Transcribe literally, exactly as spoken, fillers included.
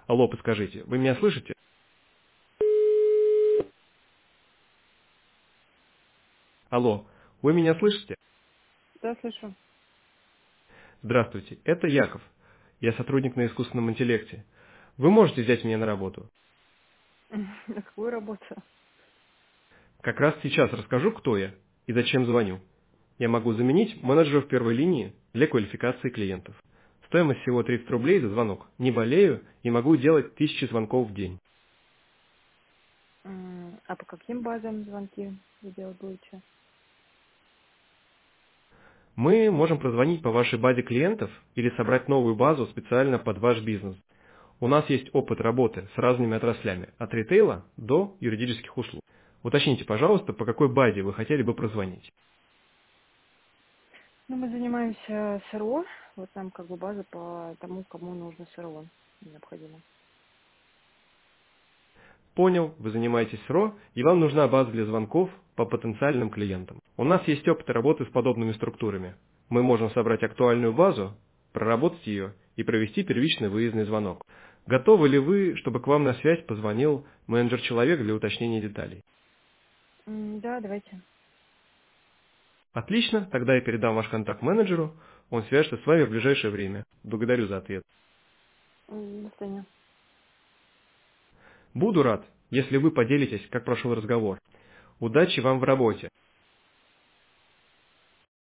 Алло, подскажите, вы меня слышите? Алло, вы меня слышите? Да, слышу. Здравствуйте, это Яков. Я сотрудник на искусственном интеллекте. Вы можете взять меня на работу? На какую работу? Как раз сейчас расскажу, кто я и зачем звоню. Я могу заменить менеджера в первой линии для квалификации клиентов. Стоимость всего тридцать рублей за звонок. Не болею и могу делать тысячи звонков в день. М, А по каким базам звонки вы делать будете? Мы можем прозвонить по вашей базе клиентов или собрать новую базу специально под ваш бизнес. У нас есть опыт работы с разными отраслями, от ритейла до юридических услуг. Уточните, пожалуйста, по какой базе вы хотели бы прозвонить. Ну, мы занимаемся СРО. Вот нам как бы база по тому, кому нужно СРО необходимо. Понял, вы занимаетесь СРО, и вам нужна база для звонков по потенциальным клиентам. У нас есть опыт работы с подобными структурами. Мы можем собрать актуальную базу, проработать ее и провести первичный выездный звонок. Готовы ли вы, чтобы к вам на связь позвонил менеджер-человек для уточнения деталей? М, Да, давайте. Отлично, тогда я передам ваш контакт менеджеру, он свяжется с вами в ближайшее время. Благодарю за ответ. М, До свидания. Буду рад, если вы поделитесь, как прошел разговор. Удачи вам в работе.